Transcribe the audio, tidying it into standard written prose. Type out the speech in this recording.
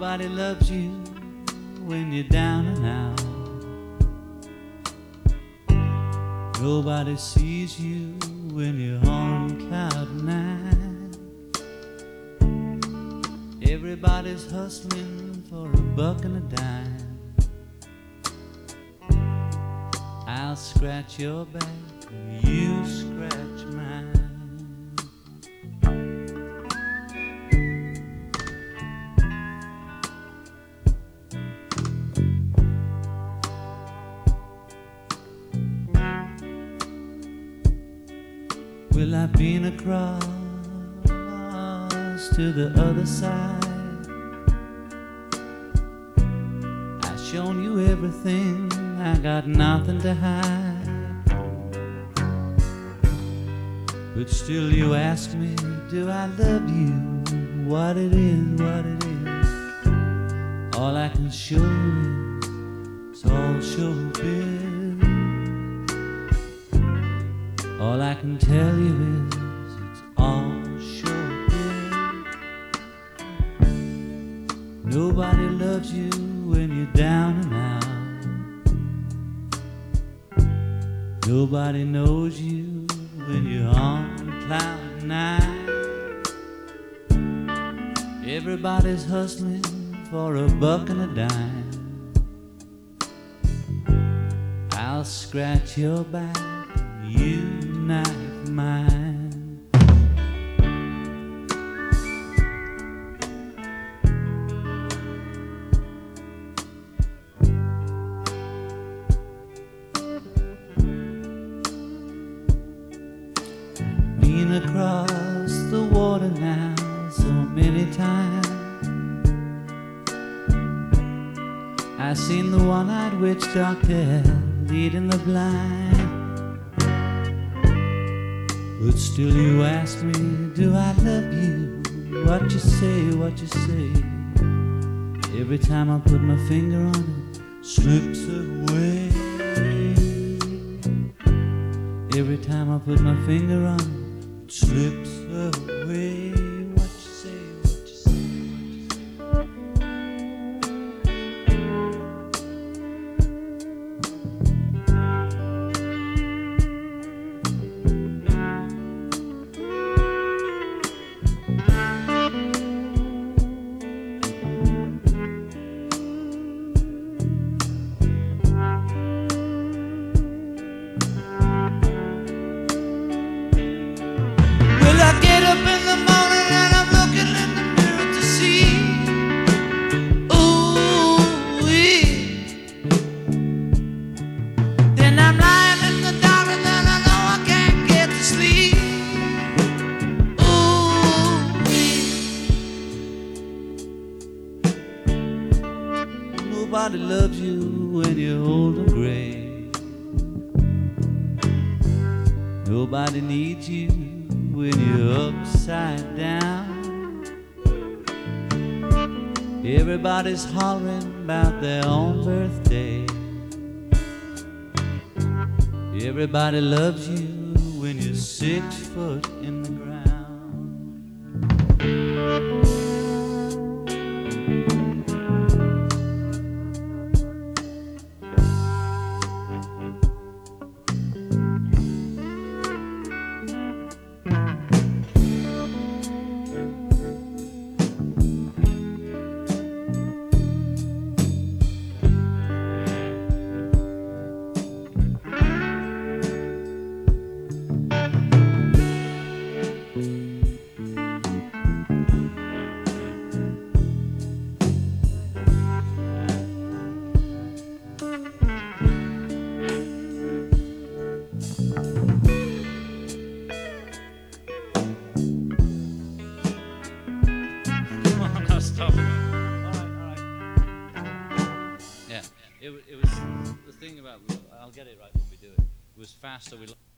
Nobody loves you when you're down and out. Nobody sees you when you're on cloud nine. Everybody's hustling for a buck and a dime. I'll scratch your back, you scratch mine. Well, I've been across to the other side. I've shown you everything, I got nothing to hide. But still you ask me, do I love you? What it is, what it is. All I can show you is all showbiz. All I can tell you is it's all showbiz. Nobody loves you when you're down and out. Nobody knows you when you're on cloud nine. Everybody's hustling for a buck and a dime. I'll scratch your back, you knife mine. Been across the water now so many times. I seen the one-eyed witch doctor leading the blind. But still you ask me, do I love you? What you say, what you say. Every time I put my finger on it, slips away. Every time I put my finger on it, it slips away. What you say, what you say, nobody loves you when you're old and gray. Nobody needs you when you're upside down. Everybody's hollering about their own birthday. Everybody loves you when you're 6 foot in the ground. Stop. All right. Yeah, it was the thing about, I'll get it right when we do it. It was fast, so we